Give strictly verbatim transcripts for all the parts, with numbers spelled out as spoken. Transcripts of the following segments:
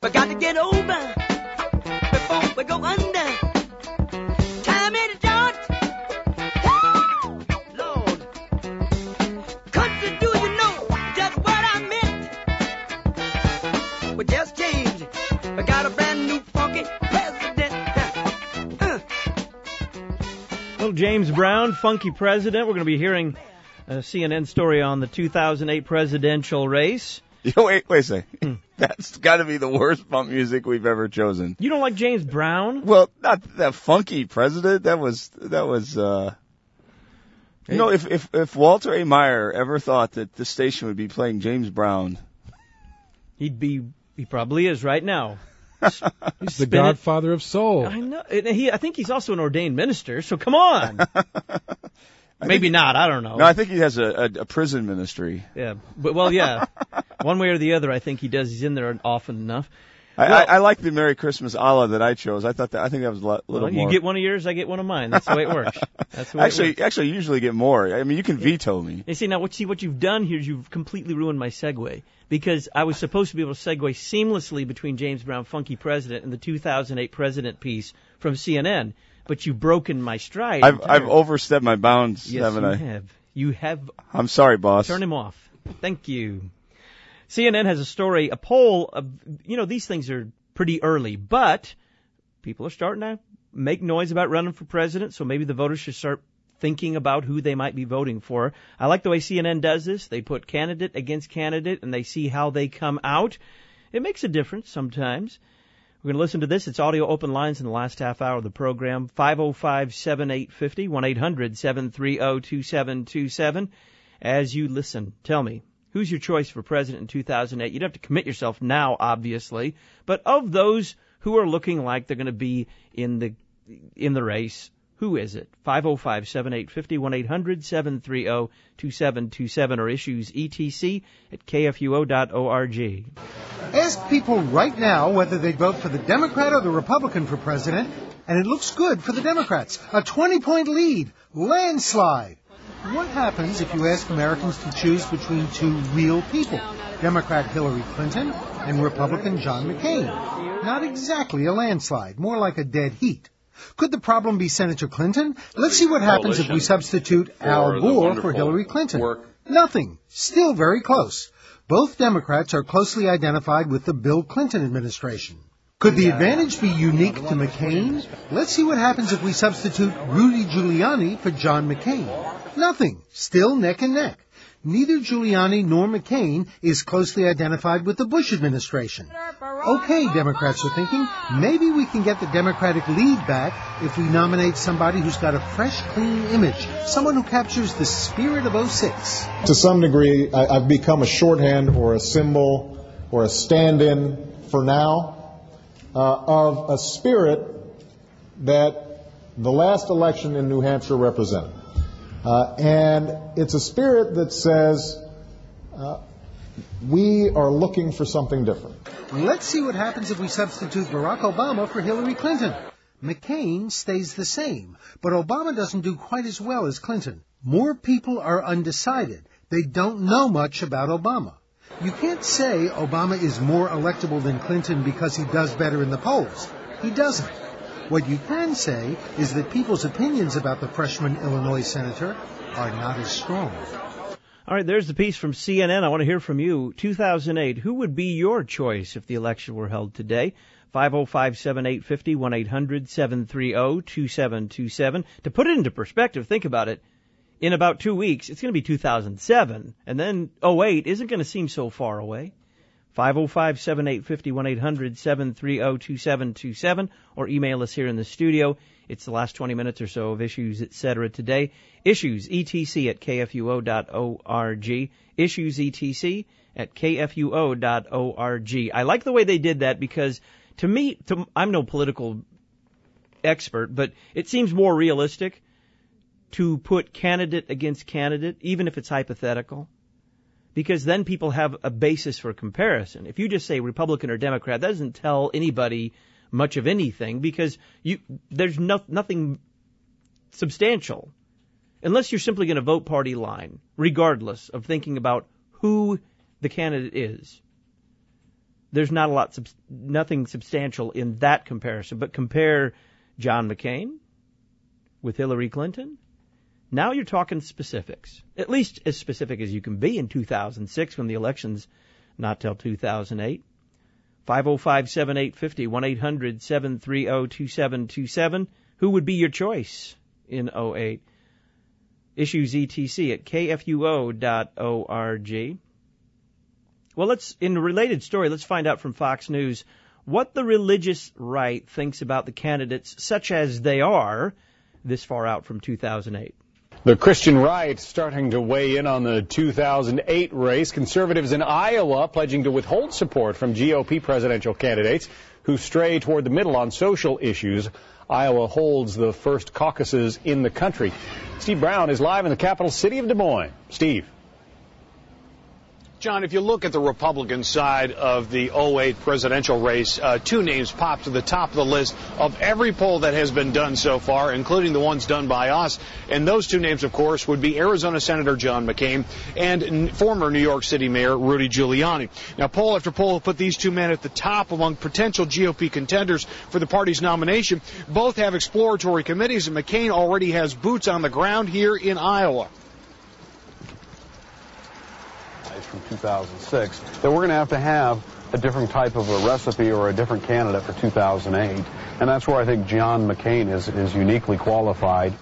We got to get over before we go under. Time in the joint. Lord. Country, do you know just what I meant? We just changed. We got a brand new funky president. Uh. Little James Brown, funky president. We're going to be hearing a C N N story on the two thousand eight presidential race. Wait, wait a second. Hmm. That's got to be the worst punk music we've ever chosen. You don't like James Brown? Well, not that funky president. That was, that was, uh, you know, if, if, if Walter A. Meyer ever thought that this station would be playing James Brown, he'd be, he probably is right now. He's the godfather it. of soul. I know. He, I think he's also an ordained minister, so come on. Maybe think, not. I don't know. No, I think he has a, a, a prison ministry. Yeah. But, well, yeah. One way or the other, I think he does. He's in there often enough. I, well, I, I like the Merry Christmas Allah that I chose. I thought that I think that was a little well, you more. You get one of yours, I get one of mine. That's the way it works. That's the way actually, it works. actually, you usually get more. I mean, you can veto me. You see, now, what, see, what you've done here is you've completely ruined my segue. Because I was supposed to be able to segue seamlessly between James Brown, funky president, and the two thousand eight president piece from C N N. But you've broken my stride. I've, entirely. I've overstepped my bounds, yes, haven't you I? have. You have. I'm sorry, boss. Turn him off. Thank you. C N N has a story, a poll of, you know, these things are pretty early, but people are starting to make noise about running for president, so maybe the voters should start thinking about who they might be voting for. I like the way C N N does this. They put candidate against candidate, and they see how they come out. It makes a difference sometimes. We're going to listen to this. It's audio open lines in the last half hour of the program. five oh five, seven eight five oh, one eight hundred, seven three oh, two seven two seven. As you listen, tell me, who's your choice for president in two thousand eight? You'd have to commit yourself now, obviously. But of those who are looking like they're going to be in the in the race, who is it? five oh five, seven eight five oh, one eight hundred, seven three oh, two seven two seven or issues E T C at K F U O dot org. Ask people right now whether they'd vote for the Democrat or the Republican for president, and it looks good for the Democrats. A twenty-point lead. Landslide. What happens if you ask Americans to choose between two real people, Democrat Hillary Clinton and Republican John McCain? Not exactly a landslide, more like a dead heat. Could the problem be Senator Clinton? Let's see what happens if we substitute Al Gore for Hillary Clinton. Work. Nothing. Still very close. Both Democrats are closely identified with the Bill Clinton administration. Could the advantage be unique to McCain? Let's see what happens if we substitute Rudy Giuliani for John McCain. Nothing. Still neck and neck. Neither Giuliani nor McCain is closely identified with the Bush administration. Okay, Democrats are thinking, maybe we can get the Democratic lead back if we nominate somebody who's got a fresh, clean image, someone who captures the spirit of oh six. To some degree, I, I've become a shorthand or a symbol or a stand-in for now uh, of a spirit that the last election in New Hampshire represented. Uh, and it's a spirit that says uh, we are looking for something different. Let's see what happens if we substitute Barack Obama for Hillary Clinton. McCain stays the same, but Obama doesn't do quite as well as Clinton. More people are undecided. They don't know much about Obama. You can't say Obama is more electable than Clinton because he does better in the polls. He doesn't. What you can say is that people's opinions about the freshman Illinois senator are not as strong. All right, there's the piece from C N N. I want to hear from you. two thousand eight, who would be your choice if the election were held today? five oh five, seven eight five oh, one eight hundred, seven three oh, two seven two seven. To put it into perspective, think about it. In about two weeks, it's going to be two thousand seven, and then oh eight isn't going to seem so far away. five oh five, seven eight five oh, one eight hundred, seven three oh, two seven two seven, or email us here in the studio. It's the last twenty minutes or so of Issues, et cetera today. Issues, E T C at K F U O dot org. Issues, E T C at K F U O dot org. I like the way they did that because, to me, to, I'm no political expert, but it seems more realistic to put candidate against candidate, even if it's hypothetical. Because then people have a basis for comparison. If you just say Republican or Democrat, that doesn't tell anybody much of anything because you there's no, nothing substantial. Unless you're simply going to vote party line, regardless of thinking about who the candidate is. there's not a lot, nothing substantial in that comparison. But compare John McCain with Hillary Clinton. Now you're talking specifics, at least as specific as you can be in two thousand six when the election's not till two thousand eight. five oh five, seven eight five oh, one eight hundred, seven three oh, two seven two seven. Who would be your choice in oh eight? Issues E T C at K F U O dot org. Well, let's, in a related story, let's find out from Fox News what the religious right thinks about the candidates, such as they are, this far out from two thousand eight. The Christian right starting to weigh in on the two thousand eight race. Conservatives in Iowa pledging to withhold support from G O P presidential candidates who stray toward the middle on social issues. Iowa holds the first caucuses in the country. Steve Brown is live in the capital city of Des Moines. Steve. John, if you look at the Republican side of the oh eight presidential race, uh, two names pop to the top of the list of every poll that has been done so far, including the ones done by us. And those two names, of course, would be Arizona Senator John McCain and n- former New York City Mayor Rudy Giuliani. Now, poll after poll put these two men at the top among potential G O P contenders for the party's nomination. Both have exploratory committees, and McCain already has boots on the ground here in Iowa. From two thousand six, that we're going to have to have a different type of a recipe or a different candidate for two thousand eight. And that's where I think John McCain is, is uniquely qualified.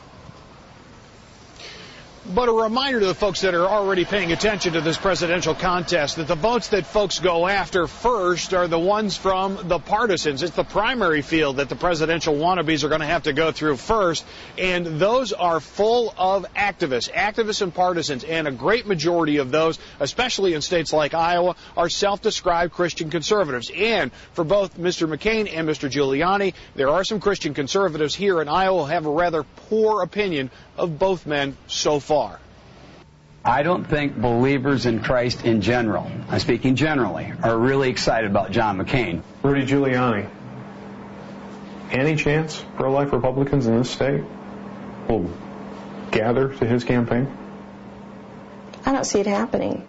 But a reminder to the folks that are already paying attention to this presidential contest that the votes that folks go after first are the ones from the partisans. It's the primary field that the presidential wannabes are going to have to go through first. And those are full of activists, activists and partisans. And a great majority of those, especially in states like Iowa, are self-described Christian conservatives. And for both Mister McCain and Mister Giuliani, there are some Christian conservatives here in Iowa who have a rather poor opinion of both men so far. I don't think believers in Christ in general, I'm speaking generally, are really excited about John McCain. Rudy Giuliani, any chance pro-life Republicans in this state will gather to his campaign? I don't see it happening.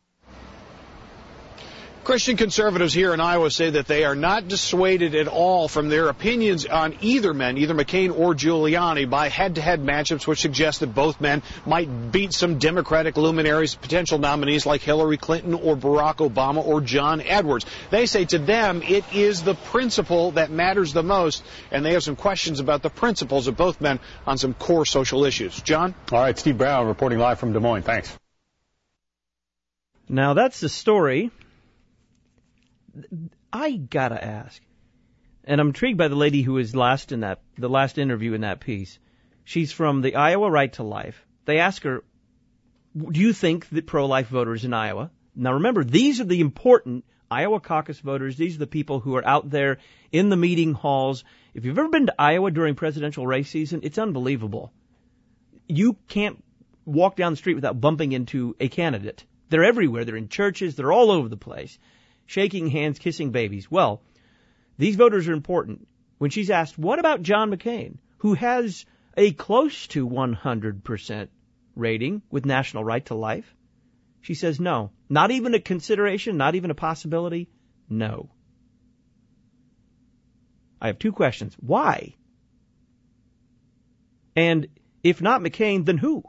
Christian conservatives here in Iowa say that they are not dissuaded at all from their opinions on either men, either McCain or Giuliani, by head-to-head matchups which suggest that both men might beat some Democratic luminaries, potential nominees like Hillary Clinton or Barack Obama or John Edwards. They say to them it is the principle that matters the most, and they have some questions about the principles of both men on some core social issues. John? All right, Steve Brown reporting live from Des Moines. Thanks. Now, that's the story. I gotta ask, and I'm intrigued by the lady who was last in that, the last interview in that piece. She's from the Iowa Right to Life. They ask her, do you think that pro-life voters in Iowa, now remember, these are the important Iowa caucus voters. These are the people who are out there in the meeting halls. If you've ever been to Iowa during presidential race season, it's unbelievable. You can't walk down the street without bumping into a candidate. They're everywhere. They're in churches. They're all over the place. Shaking hands, kissing babies. Well, these voters are important. When she's asked, what about John McCain, who has a close to one hundred percent rating with National Right to Life? She says no. Not even a consideration, not even a possibility. No. I have two questions. Why? And if not McCain, then who?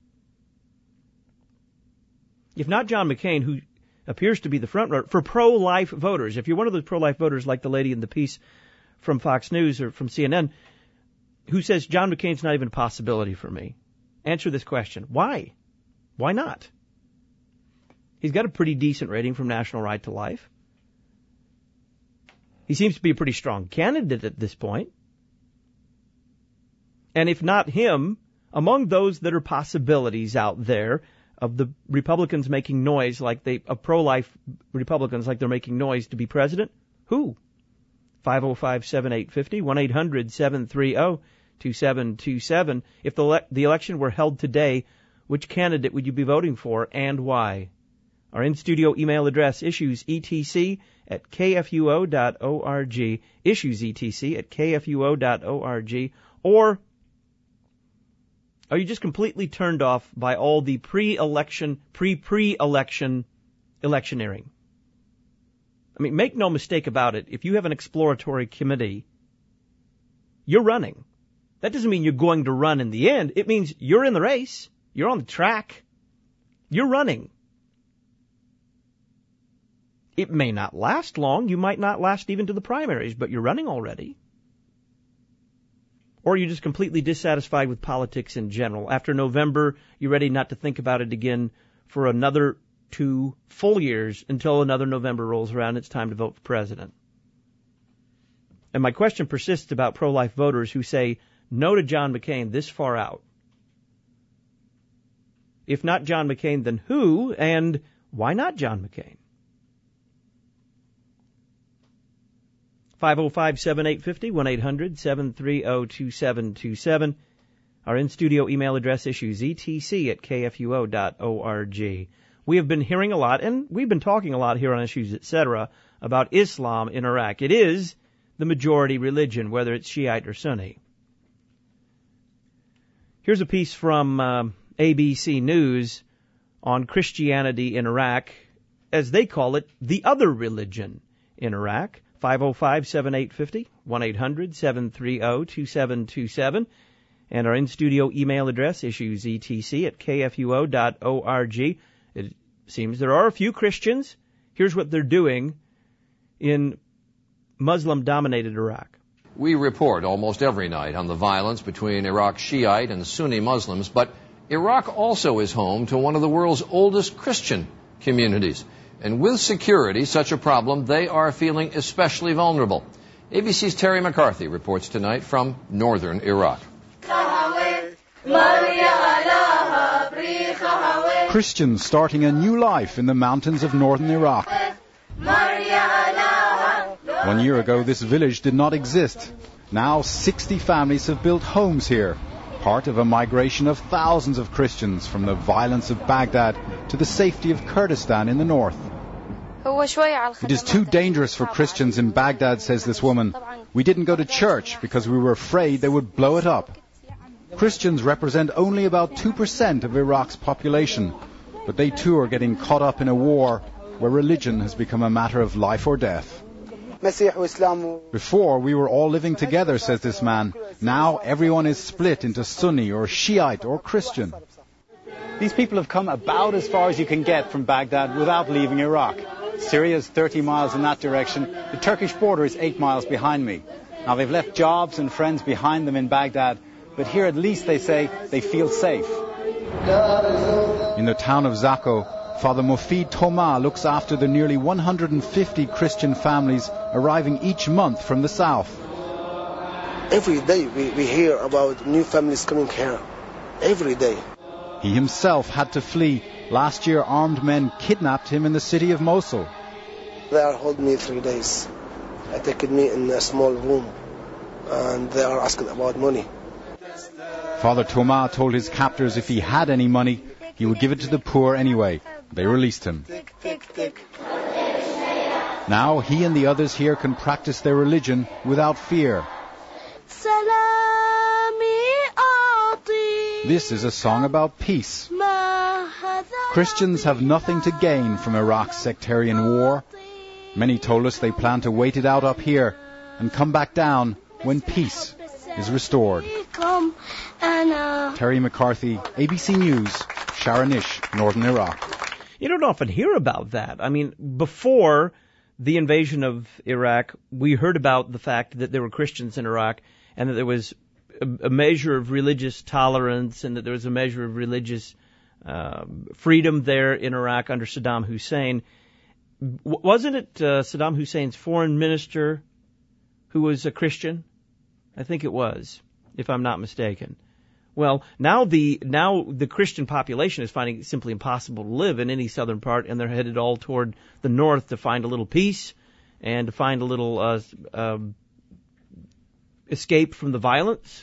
If not John McCain, who appears to be the front runner for pro-life voters. If you're one of those pro-life voters like the lady in the piece from Fox News or from C N N who says John McCain's not even a possibility for me, answer this question. Why? Why not? He's got a pretty decent rating from National Right to Life. He seems to be a pretty strong candidate at this point. And if not him, among those that are possibilities out there, of the Republicans making noise like they, of pro-life Republicans like they're making noise to be president? Who? five oh five, seven eight five oh, one eight hundred, seven three oh, two seven two seven. If the, le- the election were held today, which candidate would you be voting for and why? Our in-studio email address, issuesetc at k f u o dot org, issuesetc at k f u o dot org, or are you just completely turned off by all the pre-election, pre-pre-election electioneering? I mean, make no mistake about it. If you have an exploratory committee, you're running. That doesn't mean you're going to run in the end. It means you're in the race. You're on the track. You're running. It may not last long. You might not last even to the primaries, but you're running already. Or you're just completely dissatisfied with politics in general. After November, you're ready not to think about it again for another two full years until another November rolls around. It's time to vote for president. And my question persists about pro-life voters who say no to John McCain this far out. If not John McCain, then who? And why not John McCain? five oh five, seven eight five oh, one eight hundred, seven three oh, two seven two seven. Our in-studio email address issues E T C at K F U O dot org. We have been hearing a lot, and we've been talking a lot here on Issues, et cetera, about Islam in Iraq. It is the majority religion, whether it's Shiite or Sunni. Here's a piece from uh, A B C News on Christianity in Iraq, as they call it, the other religion in Iraq. five oh five, seven eight five oh, one eight hundred, seven three oh, two seven two seven. And our in-studio email address, issues E T C at K F U O dot org. It seems there are a few Christians. Here's what they're doing in Muslim-dominated Iraq. We report almost every night on the violence between Iraq's Shiite and Sunni Muslims, but Iraq also is home to one of the world's oldest Christian communities. And with security, such a problem, they are feeling especially vulnerable. A B C's Terry McCarthy reports tonight from northern Iraq. Christians starting a new life in the mountains of northern Iraq. One year ago, this village did not exist. Now, sixty families have built homes here, part of a migration of thousands of Christians from the violence of Baghdad to the safety of Kurdistan in the north. It is too dangerous for Christians in Baghdad, says this woman. We didn't go to church because we were afraid they would blow it up. Christians represent only about two percent of Iraq's population, but they too are getting caught up in a war where religion has become a matter of life or death. Before, we were all living together, says this man. Now everyone is split into Sunni or Shiite or Christian. These people have come about as far as you can get from Baghdad without leaving Iraq. Syria is thirty miles in that direction. The Turkish border is eight miles behind me. Now, they've left jobs and friends behind them in Baghdad, but here at least they say they feel safe. In the town of Zakho, Father Mufid Toma looks after the nearly one hundred fifty Christian families arriving each month from the south. Every day we, we hear about new families coming here. Every day. He himself had to flee. Last year, armed men kidnapped him in the city of Mosul. They are holding me three days. They taken me in a small room, and they are asking about money. Father Toma told his captors if he had any money, he would give it to the poor anyway. They released him. Now he and the others here can practice their religion without fear. This is a song about peace. Christians have nothing to gain from Iraq's sectarian war. Many told us they plan to wait it out up here and come back down when peace is restored. Terry McCarthy, A B C News, Sharanish, Northern Iraq. You don't often hear about that. I mean, before the invasion of Iraq, we heard about the fact that there were Christians in Iraq and that there was a, a measure of religious tolerance and that there was a measure of religious uh, freedom there in Iraq under Saddam Hussein. W- wasn't it uh, Saddam Hussein's foreign minister who was a Christian? I think it was, if I'm not mistaken. Well, now the now the Christian population is finding it simply impossible to live in any southern part, and they're headed all toward the north to find a little peace and to find a little uh, uh, escape from the violence.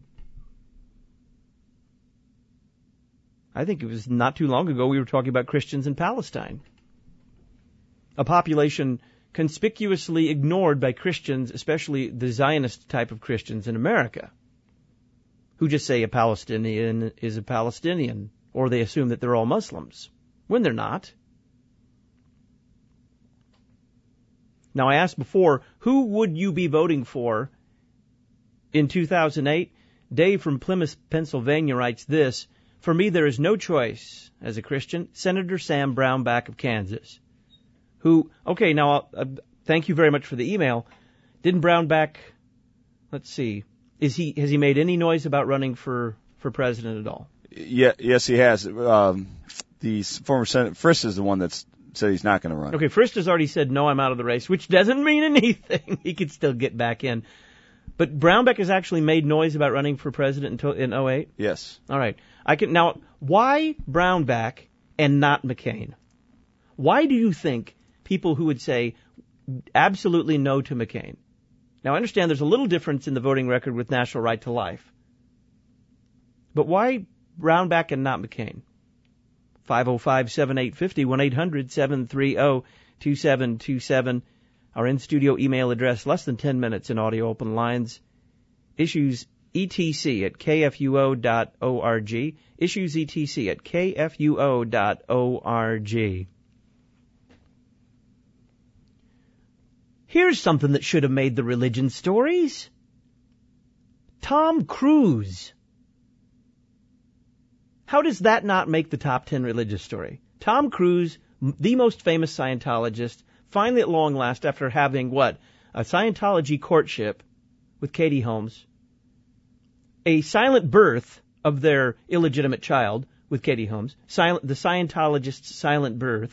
I think it was not too long ago we were talking about Christians in Palestine, a population conspicuously ignored by Christians, especially the Zionist type of Christians in America, who just say a Palestinian is a Palestinian, or they assume that they're all Muslims, when they're not. Now, I asked before, who would you be voting for in two thousand eight? Dave from Plymouth, Pennsylvania writes this: for me, there is no choice as a Christian. Senator Sam Brownback of Kansas, who, okay, now, uh, thank you very much for the email. Didn't Brownback, let's see, is he, has he made any noise about running for, for president at all? Yeah, yes, he has. Um, the former Senator Frist is the one that's said he's not going to run. Okay, Frist has already said, no, I'm out of the race, which doesn't mean anything. He could still get back in. But Brownback has actually made noise about running for president in oh eight? Yes. All right. I can now, why Brownback and not McCain? Why do you think people who would say absolutely no to McCain? Now, I understand there's a little difference in the voting record with National Right to Life. But why Brownback and not McCain? five oh five, seven eight five oh, one eight hundred, seven three oh, two seven two seven. Our in-studio email address, less than ten minutes in audio open lines. Issues E T C at K F U O dot org. Issues E T C at K F U O dot org. Here's something that should have made the religion stories. Tom Cruise. How does that not make the top ten religious story? Tom Cruise, the most famous Scientologist, finally at long last, after having, what, a Scientology courtship with Katie Holmes, a silent birth of their illegitimate child with Katie Holmes, silent, the Scientologist's silent birth,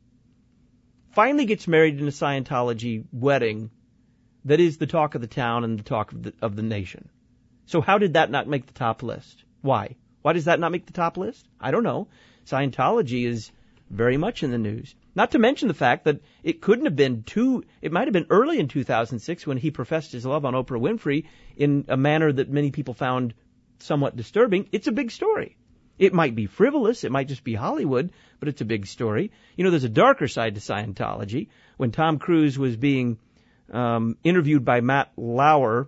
finally gets married in a Scientology wedding that is the talk of the town and the talk of the, of the nation. So how did that not make the top list? Why? Why does that not make the top list? I don't know. Scientology is very much in the news. Not to mention the fact that it couldn't have been too, it might have been early in two thousand six when he professed his love on Oprah Winfrey in a manner that many people found somewhat disturbing. It's a big story. It might be frivolous, it might just be Hollywood, but it's a big story. You know, there's a darker side to Scientology. When Tom Cruise was being um, interviewed by Matt Lauer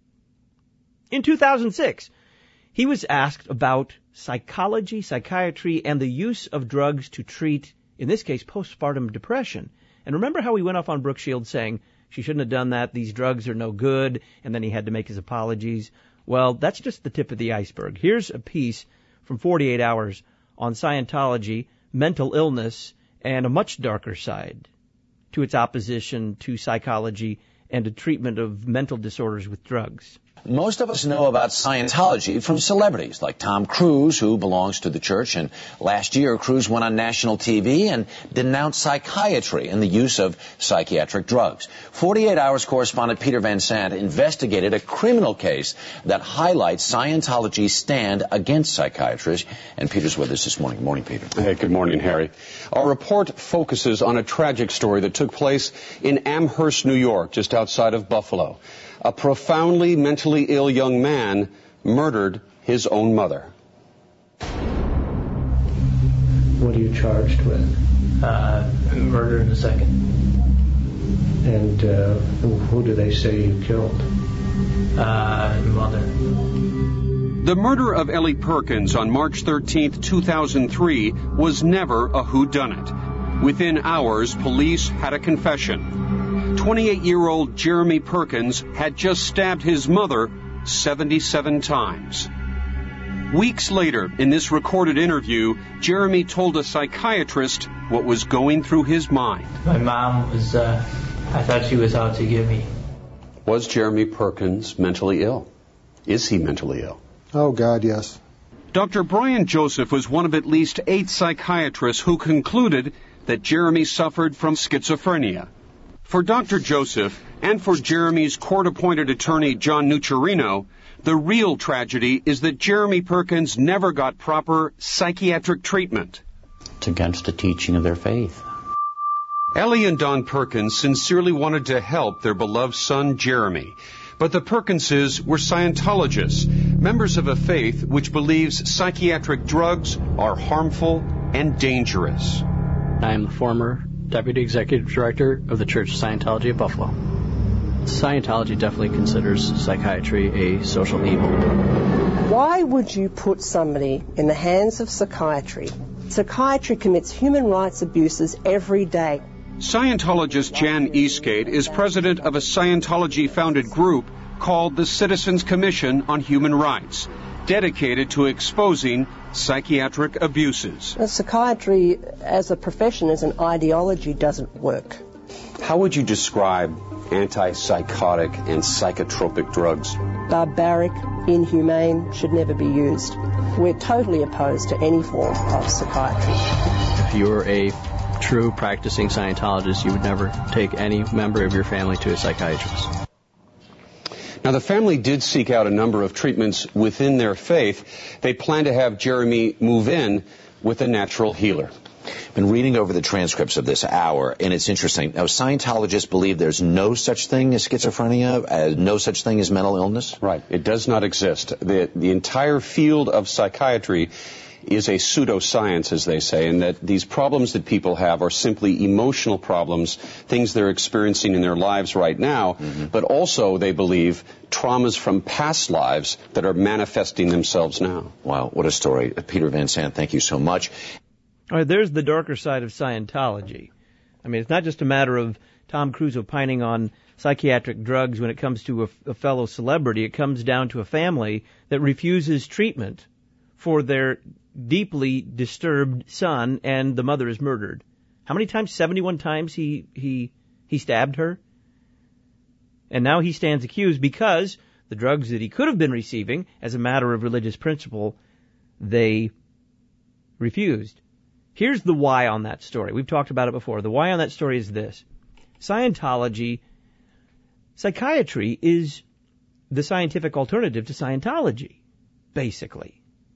in two thousand six, he was asked about psychology, psychiatry, and the use of drugs to treat, in this case, postpartum depression. And remember how he went off on Brooke Shields saying, she shouldn't have done that, these drugs are no good, and then he had to make his apologies. Well, that's just the tip of the iceberg. Here's a piece from forty-eight hours on Scientology, mental illness, and a much darker side to its opposition to psychology and to treatment of mental disorders with drugs. Most of us know about Scientology from celebrities like Tom Cruise, who belongs to the church. And last year, Cruise went on national T V and denounced psychiatry and the use of psychiatric drugs. forty-eight hours correspondent Peter Van Sant investigated a criminal case that highlights Scientology's stand against psychiatrists. And Peter's with us this morning. Morning, Peter. Hey, good morning, Harry. Our report focuses on a tragic story that took place in Amherst, New York, just outside of Buffalo. A profoundly mentally ill young man murdered his own mother. What are you charged with? Uh, murder in the second. And uh, who, who do they say you killed? Uh, mother. The murder of Ellie Perkins on March thirteenth, two thousand three was never a whodunit. Within hours, police had a confession. twenty-eight-year-old Jeremy Perkins had just stabbed his mother seventy-seven times. Weeks later, in this recorded interview, Jeremy told a psychiatrist what was going through his mind. My mom was, uh, I thought she was out to get me. Was Jeremy Perkins mentally ill? Is he mentally ill? Oh, God, yes. Doctor Brian Joseph was one of at least eight psychiatrists who concluded that Jeremy suffered from schizophrenia. For Doctor Joseph, and for Jeremy's court-appointed attorney, John Nucciarino, the real tragedy is that Jeremy Perkins never got proper psychiatric treatment. It's against the teaching of their faith. Ellie and Don Perkins sincerely wanted to help their beloved son, Jeremy. But the Perkinses were Scientologists, members of a faith which believes psychiatric drugs are harmful and dangerous. I am the former Deputy Executive Director of the Church of Scientology of Buffalo. Scientology definitely considers psychiatry a social evil. Why would you put somebody in the hands of psychiatry? Psychiatry commits human rights abuses every day. Scientologist Jan Eastgate is president of a Scientology-founded group called the Citizens Commission on Human Rights, dedicated to exposing psychiatric abuses. Well, psychiatry as a profession, as an ideology, doesn't work. How would you describe antipsychotic and psychotropic drugs? Barbaric, inhumane, should never be used. We're totally opposed to any form of psychiatry. If you're a true practicing Scientologist, you would never take any member of your family to a psychiatrist. Now, the family did seek out a number of treatments within their faith. They plan to have Jeremy move in with a natural healer. Been reading over the transcripts of this hour, and it's interesting. Now, Scientologists believe there's no such thing as schizophrenia, uh, no such thing as mental illness? Right. It does not exist. The, the entire field of psychiatry is a pseudoscience, as they say, and that these problems that people have are simply emotional problems, things they're experiencing in their lives right now, mm-hmm. but also, they believe, traumas from past lives that are manifesting themselves now. Wow, what a story. Peter Van Sant, thank you so much. All right, there's the darker side of Scientology. I mean, it's not just a matter of Tom Cruise opining on psychiatric drugs when it comes to a, a fellow celebrity. It comes down to a family that refuses treatment for their deeply disturbed son, and the mother is murdered. How many times? seventy-one times he he he stabbed her? And now he stands accused because the drugs that he could have been receiving, as a matter of religious principle, they refused. Here's the why on that story. We've talked about it before. The why on that story is this. Scientology, psychiatry is the scientific alternative to Scientology, basically.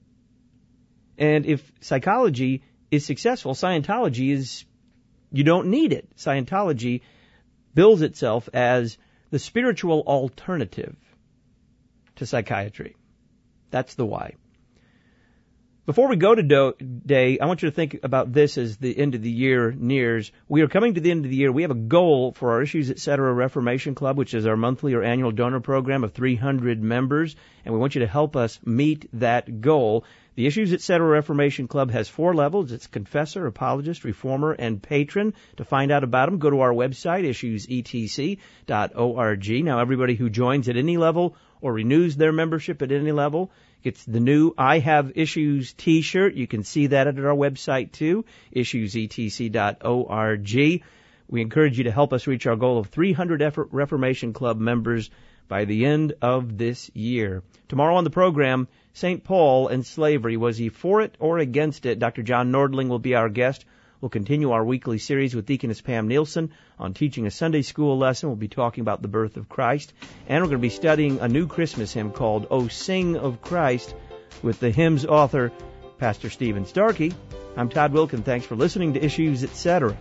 And if psychology is successful, Scientology is, you don't need it. Scientology bills itself as the spiritual alternative to psychiatry. That's the why. Before we go today, I want you to think about this as the end of the year nears. We are coming to the end of the year. We have a goal for our Issues Etc. Reformation Club, which is our monthly or annual donor program of three hundred members, and we want you to help us meet that goal. The Issues Etc. Reformation Club has four levels. It's confessor, apologist, reformer, and patron. To find out about them, go to our website, issues e t c dot org. Now, everybody who joins at any level or renews their membership at any level gets the new I Have Issues t-shirt. You can see that at our website, too, issues e t c dot org. We encourage you to help us reach our goal of three hundred Reformation Club members by the end of this year. Tomorrow on the program, Saint Paul and slavery. Was he for it or against it? Doctor John Nordling will be our guest. We'll continue our weekly series with Deaconess Pam Nielsen on teaching a Sunday school lesson. We'll be talking about the birth of Christ. And we're going to be studying a new Christmas hymn called O Sing of Christ with the hymn's author, Pastor Stephen Starkey. I'm Todd Wilkin. Thanks for listening to Issues Etc.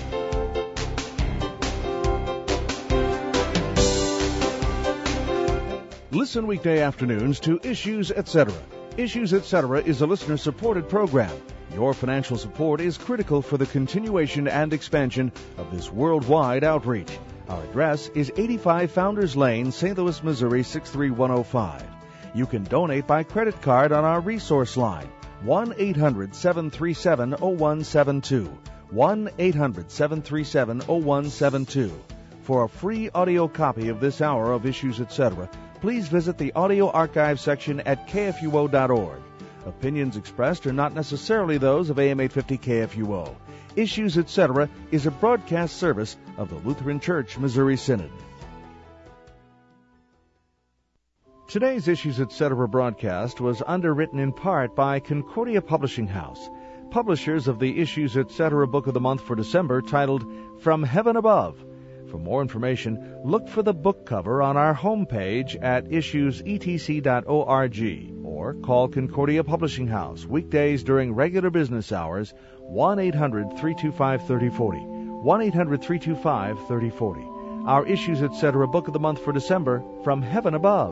Listen weekday afternoons to Issues Etc. Issues Etc. is a listener-supported program. Your financial support is critical for the continuation and expansion of this worldwide outreach. Our address is eighty-five Founders Lane, Saint Louis, Missouri, six three one oh five. You can donate by credit card on our resource line, one eight hundred seven three seven oh one seven two, one eight hundred seven three seven oh one seven two. For a free audio copy of this hour of Issues Etc., please visit the audio archive section at k f u o dot org. Opinions expressed are not necessarily those of A M eight fifty K F U O. Issues Etc. is a broadcast service of the Lutheran Church Missouri Synod. Today's Issues Etc. broadcast was underwritten in part by Concordia Publishing House, publishers of the Issues Etc. book of the month for December titled From Heaven Above. For more information, look for the book cover on our homepage at issues e t c dot org or call Concordia Publishing House weekdays during regular business hours, one eight hundred three two five three oh four oh, one eight hundred three two five three oh four oh. Our Issues Etc. book of the month for December, From Heaven Above.